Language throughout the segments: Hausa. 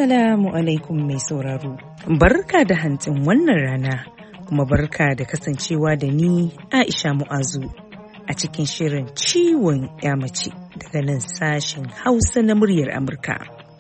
Assalamu alaikum mai sauraro. Barka da hantsin wannan rana, kuma barka da kasancewa da ni Aisha Mu'azu a cikin shirin ciwon mace daga nan sashen Hausa na muryar Amurka.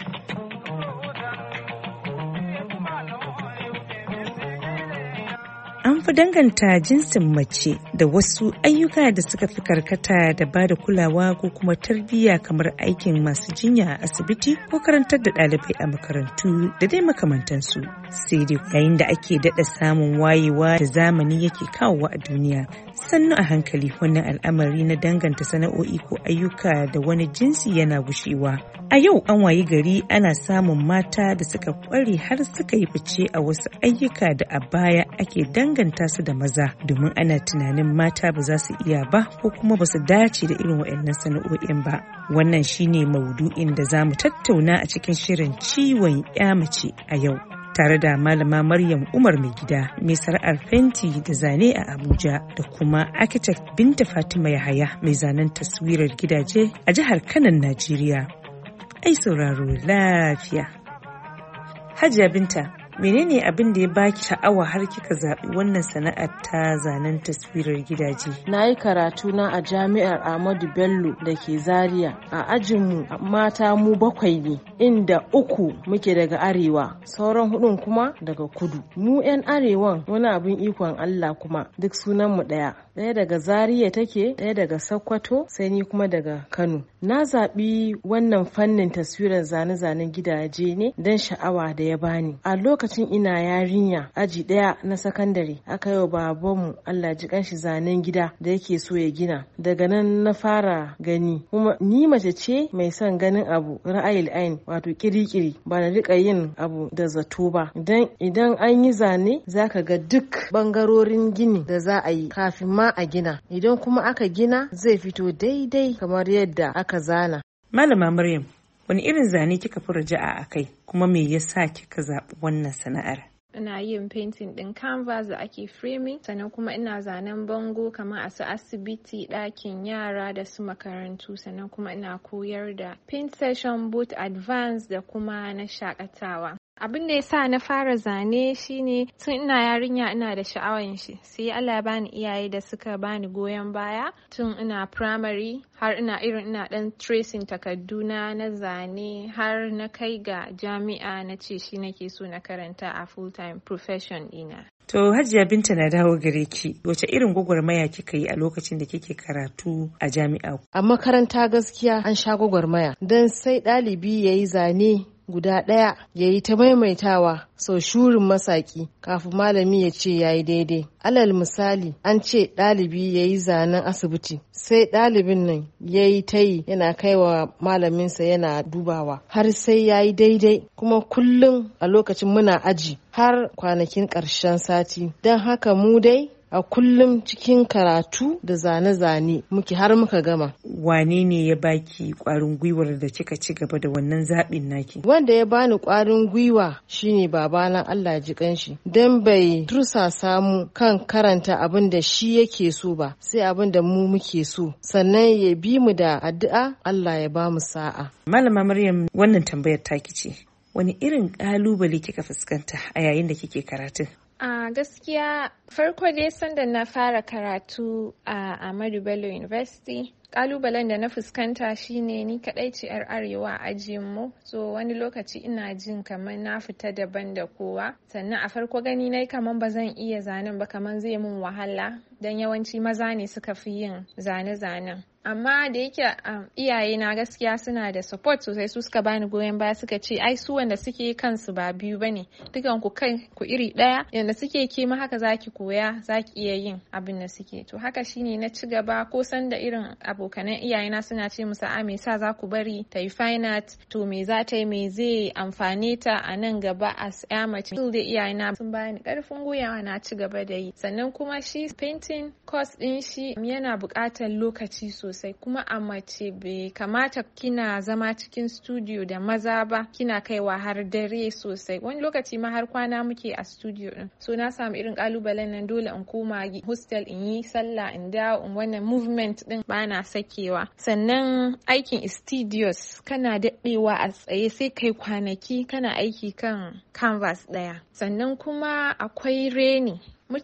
An fi danganta jinsin mace da wasu ayyuka da suka fi karkata da ba da kulawa ko kuma tarbiyya kamar aikin masu jinya a asibiti ko karantar da ɗalibai a makarantu da dai makamantansu. Sai dai yayin da ake daɗa samun wayewa da zamani yake kawowa a duniya, sannu a hankali wannan al'amari na danganta sana'o'i ko ayyuka da wani jinsi yana gushewa. A yau an wayi gari ana samun mata da suka ƙware har suka yi fice a wasu ayyuka da a baya ake danganta su da maza, domin ana tunanin mata ba za su iya ba ko kuma ba su dace da irin waɗannan sana'o'in ba. Wannan shine maudu'in da za mu tattauna a cikin shirin ciwon mace a yau, tare da Malama Maryam Umar mai gida mai sana'ar fenti da zane a Abuja, da kuma architect Binta Fatima Yahaya mai zanen taswirar gidaje a jihar Kano, Najeriya. Ai sauraro lafiya. Hajiya Binta, menene abin da ya baki sha'awa har kika zaɓi wannan sana'ar ta zanen taswirar gidaje? Na yi karatu na a jami'ar Ahmadu Bello da ke Zaria. A ajinmu mata mu 7 ne, inda 3 muke daga arewa, sauran 4 kuma daga kudu. Mu 'yan arewan wani abin ikon Allah kuma duk sunanmu ɗaya. Ɗaya daga Zaria take, ɗaya daga Sokoto, sai ni kuma daga Kano. Na zaɓi wannan fannin taswirar zane-zanen gidaje ne don sha'awa da ya bani. A lokacin ina yarinya aji 1 na sakandare aka yi wa babanmu Allah ji kanshi zanen gida da yake so ya gina. Daga nan na fara gani, kuma ni mace ce mai son ganin abu ra'ayil ain, wato kirikiri, ba na rika yin abu da zato ba. Idan an yi zane zaka ga duk bangarorin gini da za a yi kafin ma a gina, idan kuma aka gina zai fito daidai kamar yadda aka zana. Malama Maryam, wani irin zane kika fi raja'a a kai, kuma me yasa kika zaɓi wannan sana'ar? Ina yin painting ɗin canvas da ake framing, sannan kuma ina zanen bango kamar a su asibiti, ɗakin yara da su makarantu, sannan kuma ina koyar da paint session both advanced da kuma na shakatawa. Abin da ya sa na fara zane shine tun ina yarinya ina da sha'awan shi, sai Allah ya bani iyaye da suka bani goyon baya tun ina primary har ina dan tracing takarduna na zane har na kai ga jami'a na ce shi nake so na karanta a full time profession ina. To Hajiya Binta na dawo gare ki, wace irin gwagwarmaya kika yi a lokacin da kike karatu a jami'a? A makaranta gaskiya an sha gwagwarmaya, don sai ɗalibi yayi zane guda ɗaya ya yi ta maimaitawa sau shurin masaki kafin malami ya ce ya yi daidai. Alal misali, an ce ɗalibi ya yi zanen asibiti, sai ɗalibin nan ya yi ta yi yana kaiwa malaminsa yana dubawa har sai ya yi daidai, kuma kullum a lokacin muna aji har kwanakin ƙarshen sati. Don haka mu dai a kullum cikin karatu da zane-zane muke har muka gama. Wane ne ya baki ƙwarin gwiwar da kika ci gaba da wannan zaɓin naki? Wanda ya bani ƙwarin gwiwa shine babana, Allah ji kanshi, don bai tursasa mu kan karanta abin da shi yake so ba, sai abin da mu muke so, sannan ya bi mu da addu'a Allah ya ba mu sa'a. Malama Maryam, wannan tambayar taki ce. Wani irin ƙalubale kika fuskanta a yayin da kike karatun? A gaskiya farko dai sanda na fara karatu a Ahmadu Bello University, kalubalen da na fuskanta shine ni kadai ce 'yar arewa a ajinmu, so wani lokaci ina jin kamar na fita daban da kowa. Sannan a farko gani nai kamar ba zan iya zanen ba, kamar zai mun wahala don yawanci maza ne suka fi yin zane-zanen. Amma da yake iyaye na gaskiya suna da support sosai, su suka bani goyon baya, suka ce ai su wanda suke kansu ba biyu bane, dukan ku kai ku iri daya, yanda suke ke ma haka zaki koya, zaki iya yin abin da suke. To haka shine na ci gaba, ko san da irin abokanan iyaye na suna ce musu me yasa za ku bari ta yi fine art, to me za ta yi, me zai amfane ta a nan gaba as mace. Still da iyaye na sun bani karfin gwiwa na ci gaba da yi. Sannan kuma shi painting course din shi yana buƙatar lokaci sosai. sosai, kuma a mace bai kamata kina zama cikin studio da maza ba kina kaiwa har dare sosai. Wani lokaci ma har kwana muke a studio din. So na samu irin kalubalen nan, dole in koma hostel in yi sallah in dawo in wannan movement din bana sakewa. Sannan aikin studios kana daɗewa a tsaye sai kai kwanaki kana aiki kan canvas ɗaya. Sannan kuma akwai reni.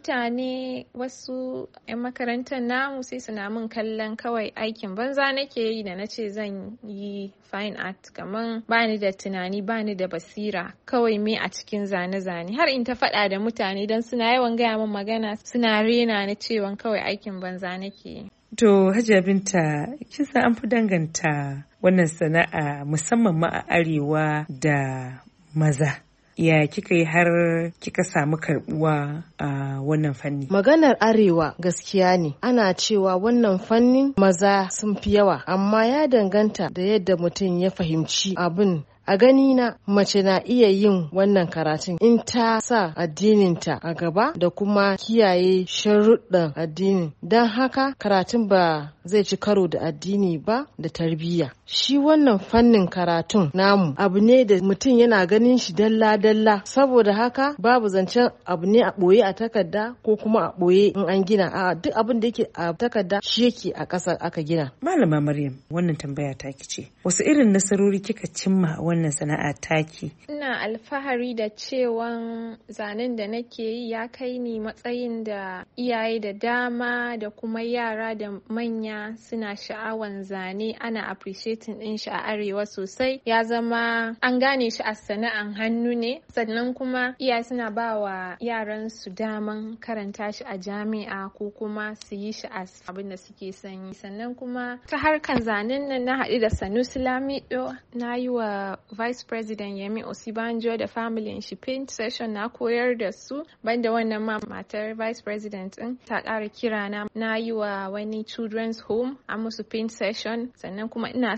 Mutane wasu 'yan makarantar namu sai suna min kallon kawai aikin banza nake yi da nace zan yi fine art, kaman bani da tunani bani da basira, kawai me a cikin zane-zane. Har in ta faɗa da mutane don suna yawan gaya min magana, suna rena ni cewa kawai aikin banza nake yi. To Hajiya Binta, kin san an fi danganta wannan sana'a musamman ma a arewa da maza. Ya kika yi har kika samu karbuwa a wannan fanni? Maganar arewa gaskiya ne, ana cewa wannan fannin maza sun fi yawa, amma ya danganta da yadda mutum ya fahimci abin. A gani na mace na iya yin wannan karatun in ta sa addininta a gaba da kuma kiyaye sharuɗan addinin. Don haka karatun ba zai ci karo da addini ba da tarbiyya. Shi wannan fannin karatun namu abu ne da mutum yana ganin shi dalla-dalla, saboda haka babu zancen abu ne a ɓoye a takarda ko kuma a ɓoye in an gina. A duk abin da yake a takarda shi yake a ƙasar aka gina. Malama Maryam, wannan tambaya taki ce. Wasu irin nasarori kika cimma wannan sana'a taki? Ina alfahari da cewan zanen da nake yi ya kai ni matsayin da iyaye da dama da kuma yara da manya suna sha'awan zane, ana appreciating din shi a arewa sosai. Ya zama an gane shi a sana'an hannu ne, sannan kuma iyaye suna ba wa yaran su daman karanta shi a jami'a ko kuma su yi shi a abin da suke sanyi. Sannan kuma ta harkan zanen nan na haɗu da Sanusi Lamido, na yi wa Vice President Yemi Osibanjo da family shi paint session, na koyar da su. Banda wannan ma matar Vice President din ta ƙara kira na yi wa wani children's home a musu paint session. Sannan kuma ina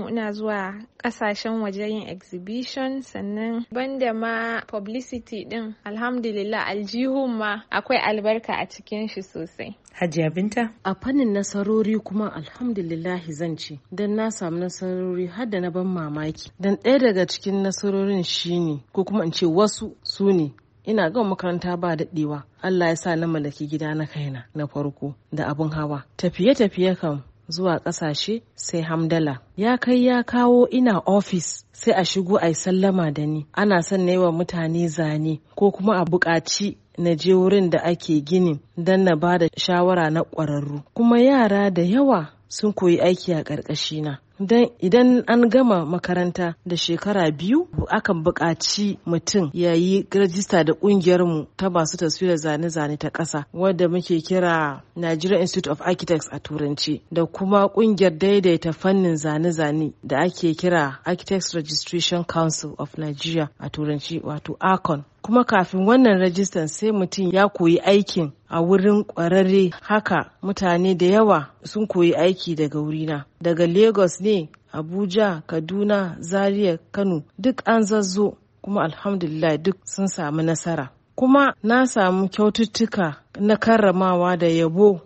zuwa ƙasashen waje yin exhibition. Sannan banda ma publicity din, alhamdulillah aljihun ma akwai albarka a cikin shi sosai. Hajiya Binta? A fannin nasarori kuma alhamdulillahi zan ce, don na samu nasarori har da na ban mamaki. Don ɗaya daga cikin nasarorin shine, ko kuma in ce wasu su ne, ina gama makaranta ba daɗewa. Allah ya sa na mallaki gida na kaina na farko da abun hawa. Tafiye-tafiye kam zuwa ƙasashe sai hamdala. Ya kai ya kawo ina ofis sai a shigo a yi sallama da ni. Ana son na yi wa mutane zane ko kuma a buƙaci na je wurin da ake gini don na ba da shawara na ƙwararru. Kuma yara da yawa sun koyi aiki a ƙarƙashina. Dan idan an gama makaranta da shekara 2 akan buƙaci mutum ya yi rajista da ƙungiyarmu ta masu taswirar zane-zane ta ƙasa wadda muke kira Nigerian Institute of Architects a turanci, da kuma ƙungiyar daidaita fannin zane-zane da ake kira Architects Registration Council of Nigeria a turanci, wato ARCON. Kuma kafin wannan rajistan sai mutum ya koyi aikin a wurin ƙwararre. Haka mutane da yawa sun koyi aiki daga wurina, daga Lagos ne, Abuja, Kaduna, Zaria, Kano, duk an zazzo, kuma alhamdulillah duk sun samu nasara. Kuma na samu kyaututtuka na karramawa da yabo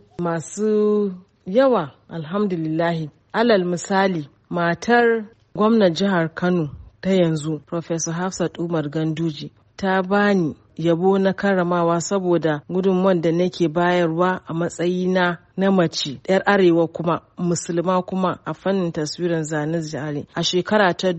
masu yawa alhamdulillahi. Alal misali, matar gwamnan jihar Kano ta yanzu Professor Hafsat Umar Ganduje ta bani yabo na karramawa saboda gudunmuwan da nake bayarwa a matsayina na mace 'yar arewa kuma musulma kuma a fannin taswirar zane-zane a shekara ta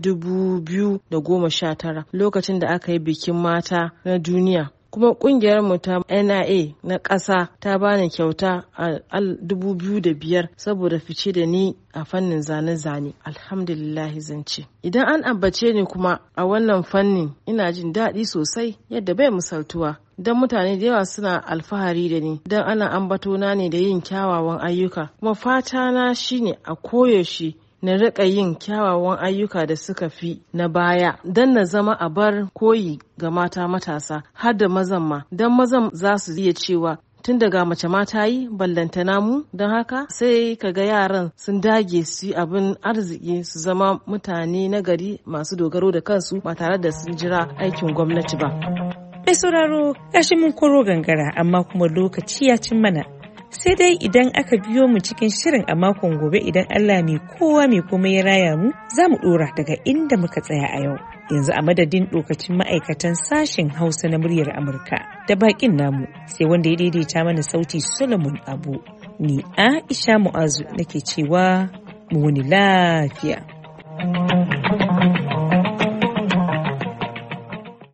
2019 lokacin da aka yi bikin mata na duniya. Kuma kungiyar mu ta NIA na ƙasa ta bani kyauta a 2005 saboda fice da ni a fannin zane-zane. Alhamdulillah zance. Idan an ambace ni kuma a wannan fannin ina jin daɗi sosai yadda bai misaltuwa. Don mutane da yawa suna alfahari da ni don ana ambatona ne da yin kyawawan ayyuka. Kuma fata na shine a koyaushe na riƙa yin kyawawan ayyuka da suka fi na baya don na zama a bar koyi ga mata matasa har da mazan ma, don mazan za su iya cewa tun daga mace mata yi ballantana mu. Don haka sai kaga yaran sun dage su yi abin arziki, su zama mutane na gari masu dogaro da kansu ba tare da sun jira aikin gwamnati ba. Mai sauraro gashi mun koro gangara amma kuma lokaci ya cin mana. Sai dai idan aka biyo mu cikin shirin a makon gobe idan Allah mai kowa mai komai ya raya mu, za mu ɗora daga inda muka tsaya a yau. Yanzu a madadin ɗokacin ma'aikatan sashen Hausa na muryar Amurka da baƙin namu, sai wanda ya daidaita mana sauti Solomon Abu. Ni Aisha Mu'azu nake cewa mu wani lafiya.